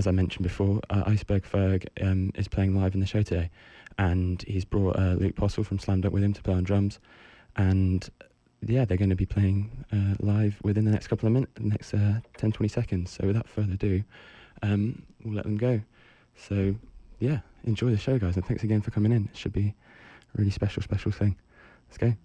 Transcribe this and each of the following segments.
as I mentioned before, Iceberg Ferg is playing live in the show today, and he's brought Luke Postle from Slam Dunk with him to play on drums, and yeah, they're going to be playing live within the next couple of minutes, next 10-20 seconds. So without further ado, we'll let them go. So yeah, enjoy the show, guys, and thanks again for coming in. It should be a really special thing. Let's go.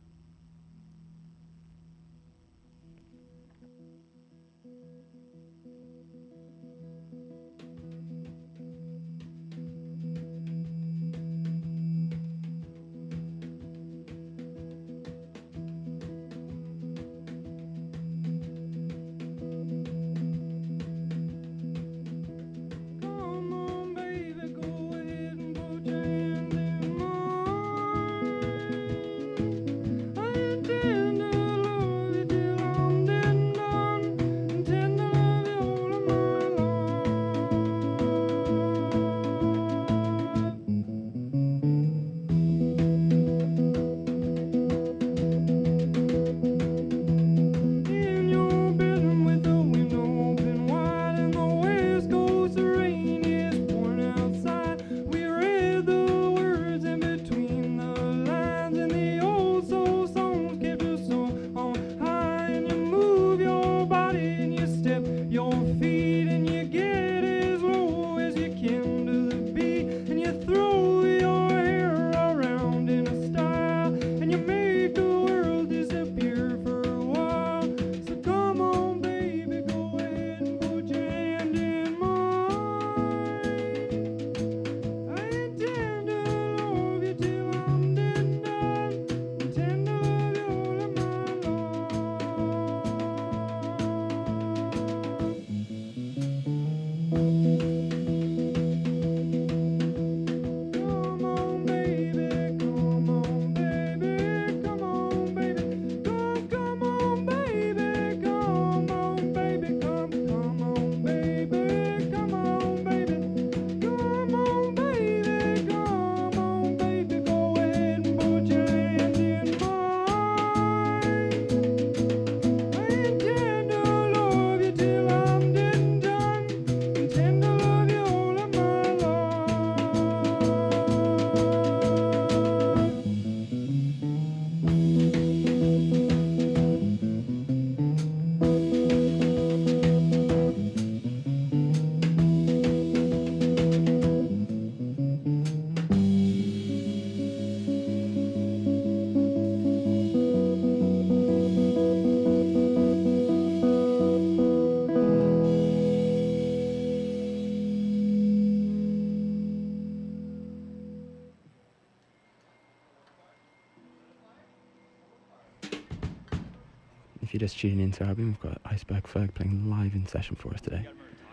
If you're just tuning into our album, we've got Iceberg Ferg playing live in session for us today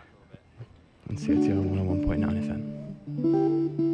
on COTR 101.9 FM.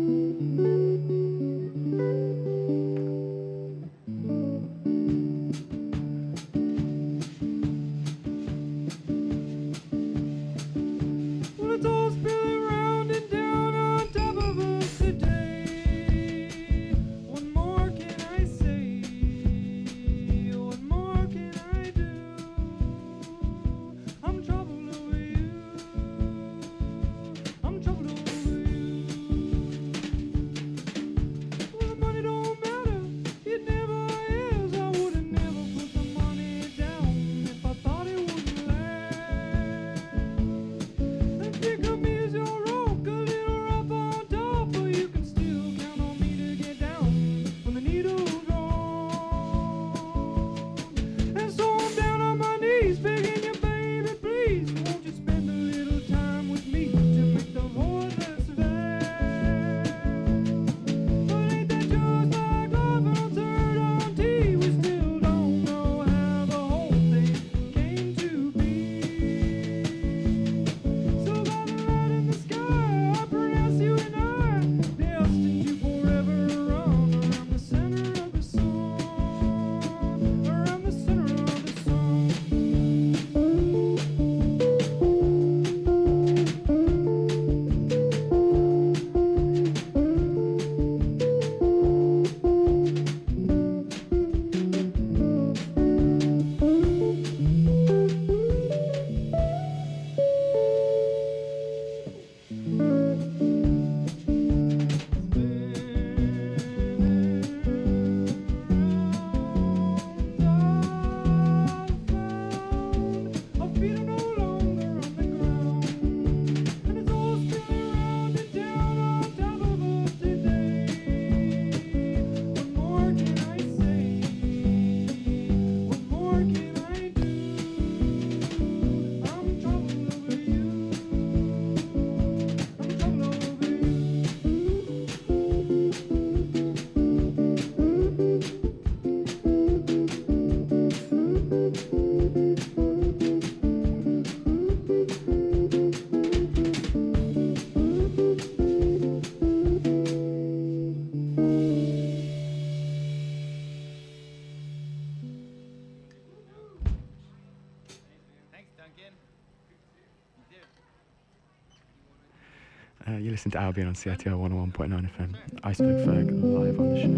You listen to Albion on CITR 101.9 FM. Iceberg Ferg live on the show.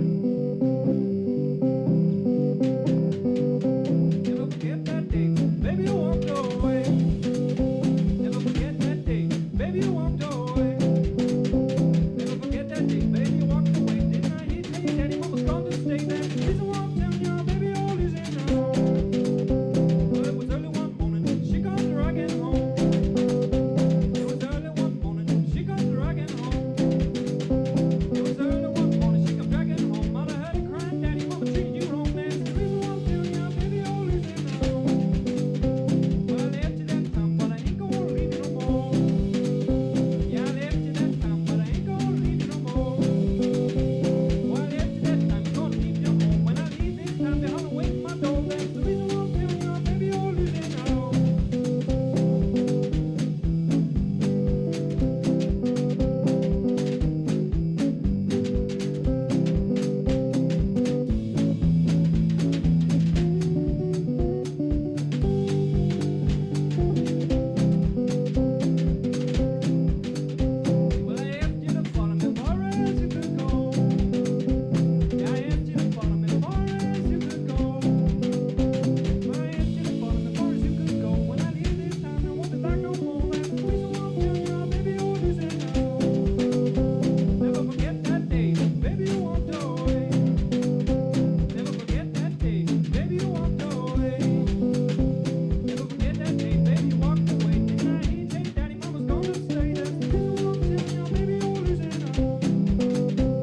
Never forget that day, baby, you walked away. Never forget that day, baby, you walked away. Never forget that day, baby, you walked away. Didn't I hear tell you daddy mama's gone to stay there? Reason why I'm telling you, baby, you're losing now. Well, it was early one morning, she got dragging home. It was early one morning, she got dragging home. It was early one morning, she come dragging home. Mother heard her crying, daddy, mama treated you wrong. That's the reason why I'm telling you, baby, you're losing now. Well, I left you that time, but I ain't gonna leave you no more. Yeah, I left you that time, but I ain't gonna leave you no more. Well, I left you that time, gonna keep you home. When I leave this time, they're gonna wait my door. That's the reason why I'm telling you, baby, you're losing now. Well, I asked you to follow me far as you could go. Yeah, I asked you to follow me far as you could go. Well, I asked you to follow me far as you could go. When I leave this time, I won't be back no more. That's the reason why I'm telling you, baby, you're losing now. Never forget that day, baby, you walked away. Never forget that day, baby, you walked away. Never forget that day, baby, you walked away. Didn't I hear tell you daddy mama's gonna stay? That's the reason why I'm telling you, baby, you're losing now.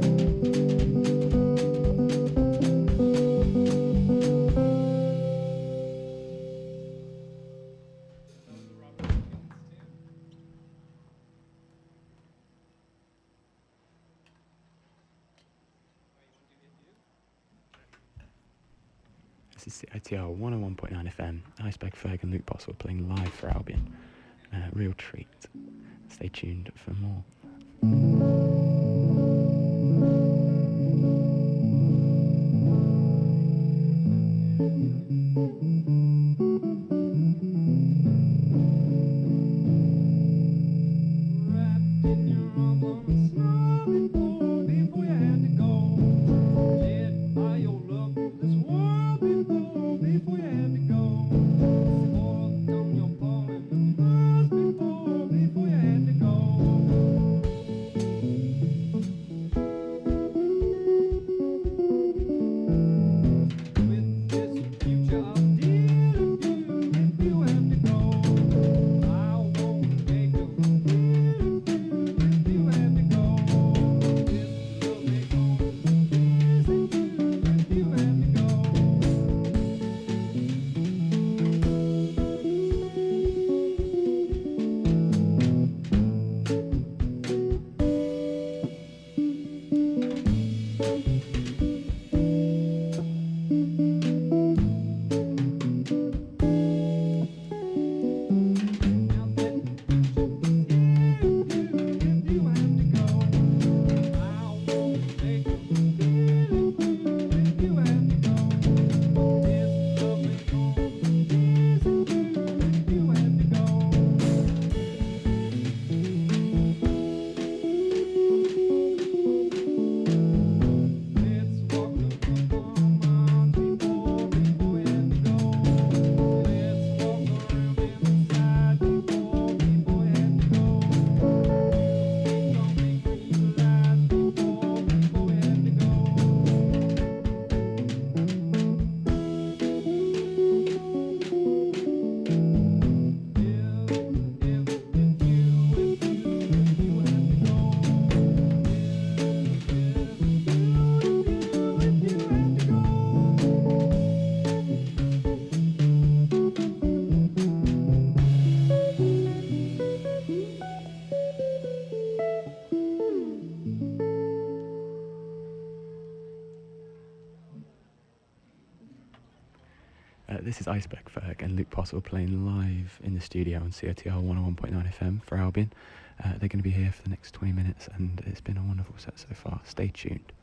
This is CITR 101.9 FM. Iceberg Ferg and Luke Boswell playing live for Albion. Real treat. Stay tuned for more. Wrapped in your arms on a snowy floor before you had to go. Led by your love through this world before you had to go. Spoiled on your paw and the miles before you had to go. With this future I'll deal with you if you have to go. I won't make you if you have to go. This love ain't gonna visit you if you have to go. Now that if you have to go, I won't make you if you have to go. This love ain't gonna visit you if you have to go. Let's walk the miles before we have to go. Let's walk around inside before we have to go. It's gonna make me realize before we have to go. If you have to go. If you have to go. This is Iceberg Ferg and Luke Boswell playing live in the studio on CITR 101.9 FM for Albion. They're going to be here for the next 20 minutes and it's been a wonderful set so far. Stay tuned.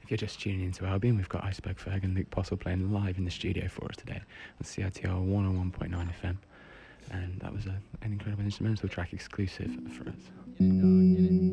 If you're just tuning into Albion, we've got Iceberg Ferg and Luke Postle playing live in the studio for us today on CITR 101.9 FM. And that was an incredible instrumental track exclusive for us. Get it, dog, get it.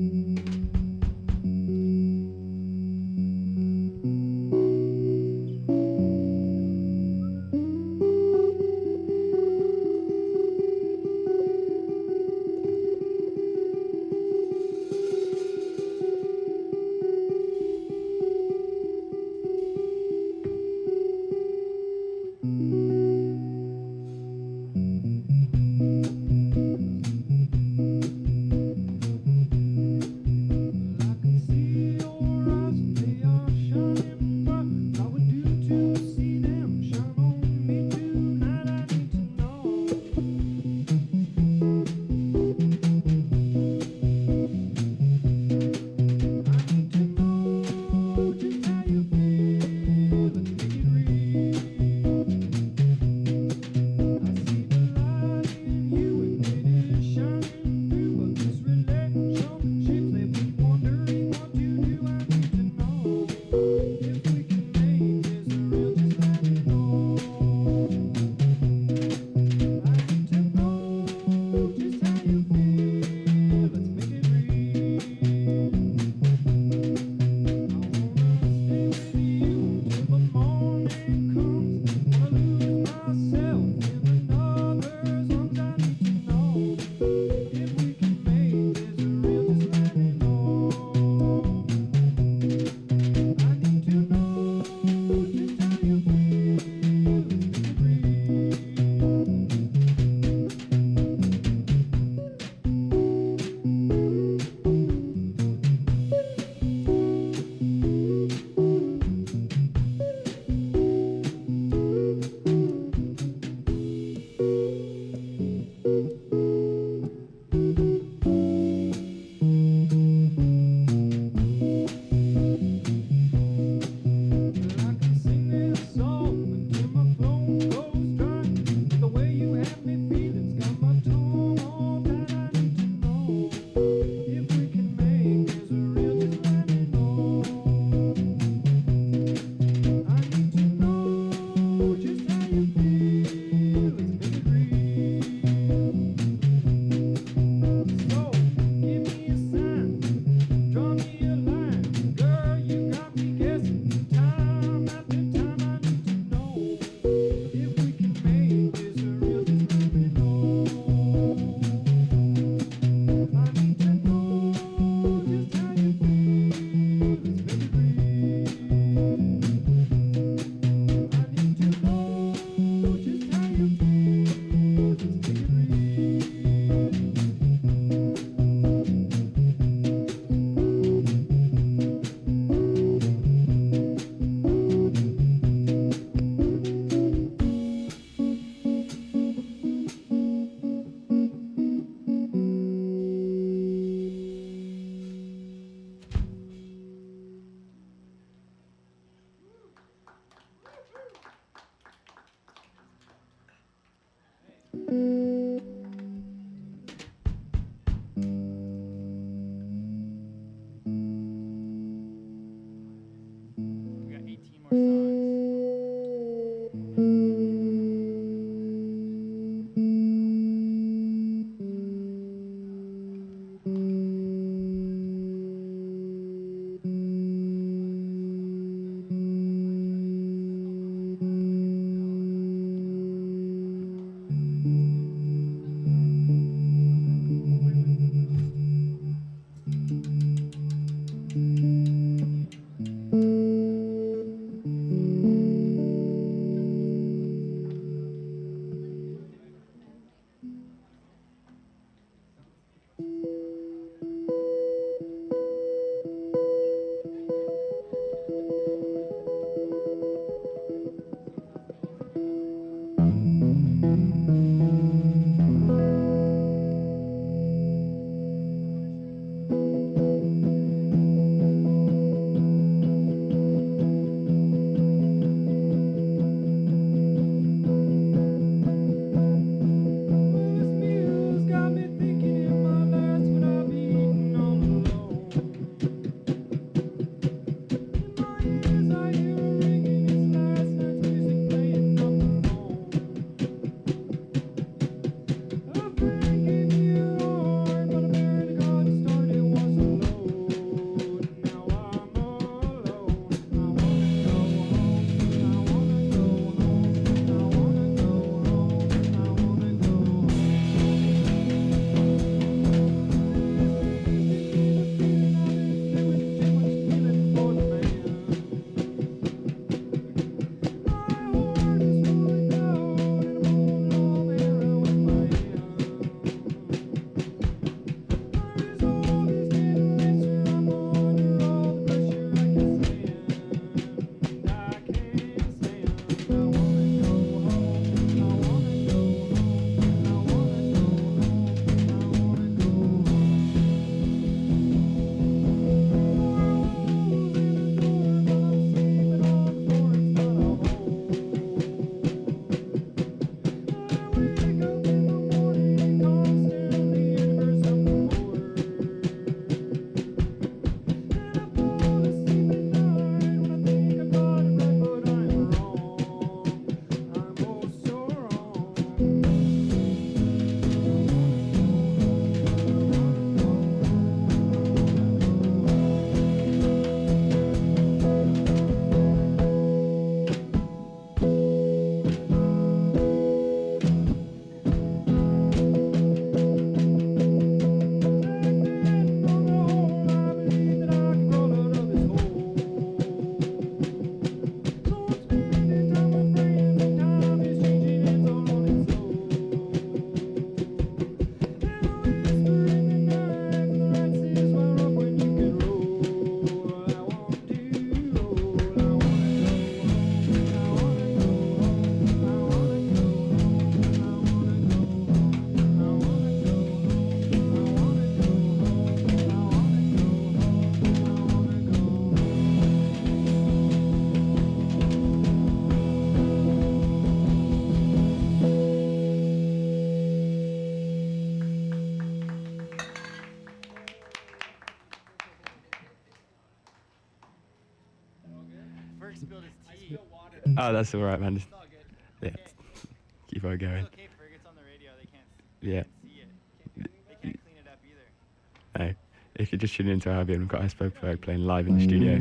Oh, that's all right, man. It's all good. Yeah, keep on going. It's okay, Ferg. It's on the radio. They can't Yeah. see it. They can't clean it up either. No. If you're just tuning into Albion, we've got Iceberg Ferg playing live in the studio.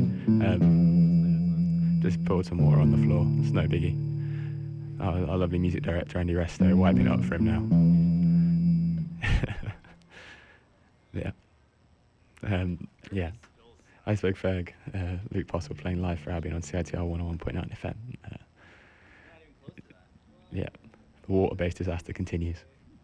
Just poured some water on the floor. It's no biggie. Our lovely music director, Andy Resto, wiping it up for him now. Yeah. Yeah. Iceberg Ferg, Luke Postle playing live for Albion on CITR 101.9 FM. Yeah. The water-based disaster continues.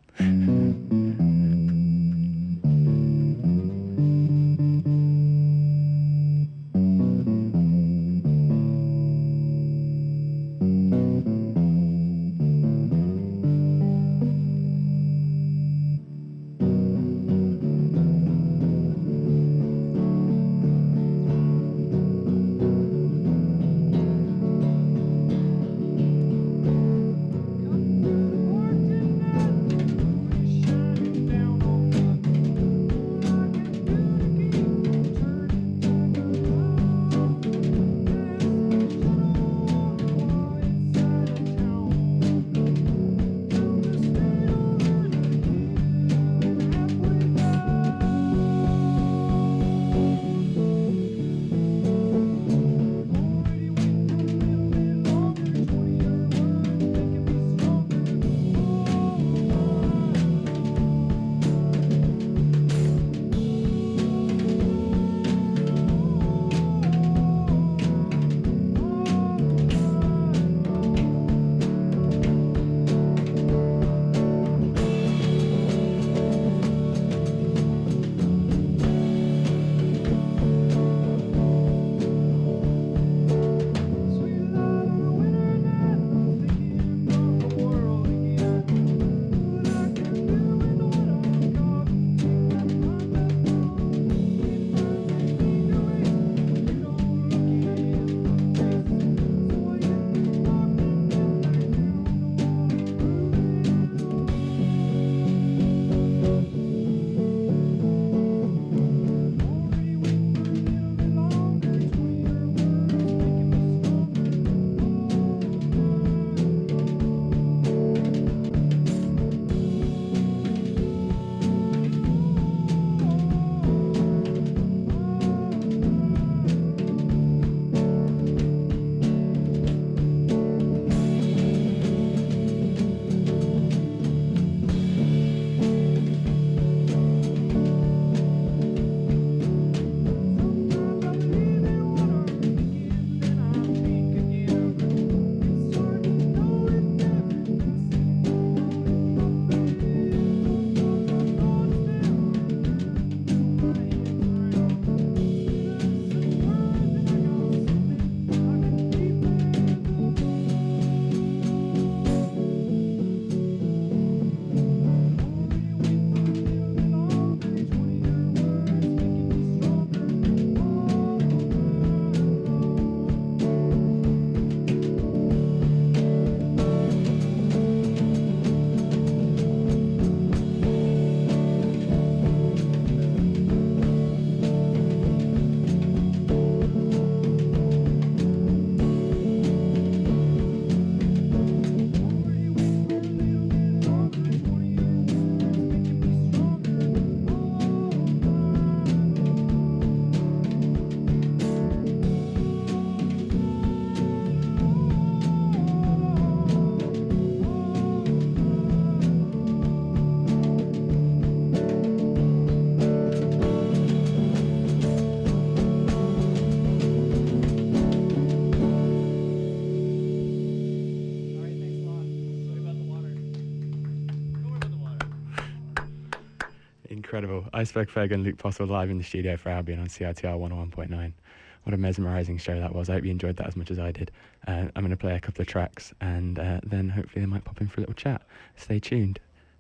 Incredible. Iceberg Ferg and Luke Postle live in the studio for Albion on CITR 101.9. What a mesmerising show that was. I hope you enjoyed that as much as I did. I'm going to play a couple of tracks and then hopefully they might pop in for a little chat. Stay tuned.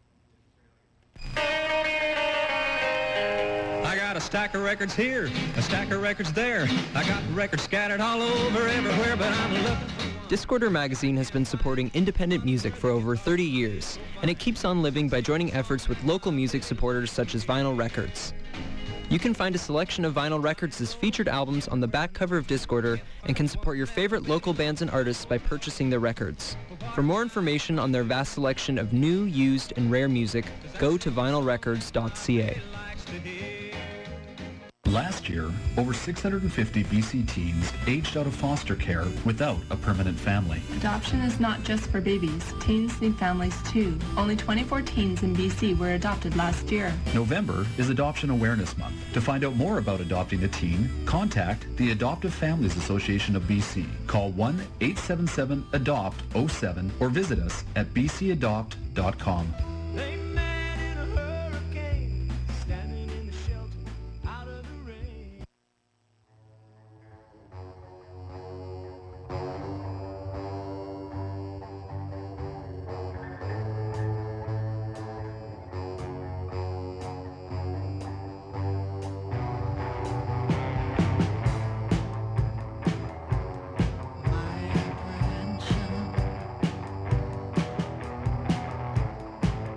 I got a stack of records here, a stack of records there. I got records scattered all over everywhere, but I'm looking. Discorder Magazine has been supporting independent music for over 30 years, and it keeps on living by joining efforts with local music supporters such as Vinyl Records. You can find a selection of vinyl records' featured albums on the back cover of Discorder and can support your favorite local bands and artists by purchasing their records. For more information on their vast selection of new, used, and rare music, go to vinylrecords.ca. Last year, over 650 BC teens aged out of foster care without a permanent family. Adoption is not just for babies. Teens need families too. Only 24 teens in BC were adopted last year. November is Adoption Awareness Month. To find out more about adopting a teen, contact the Adoptive Families Association of BC. Call 1-877-ADOPT-07 or visit us at bcadopt.com. They met in a hurricane, standing in the shelter out of the rain. My apprehension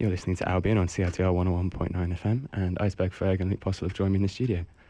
You're listening to Albion on CITR 101.9 FM, and Iceberg Ferg and Luke Postle have joined me in the studio.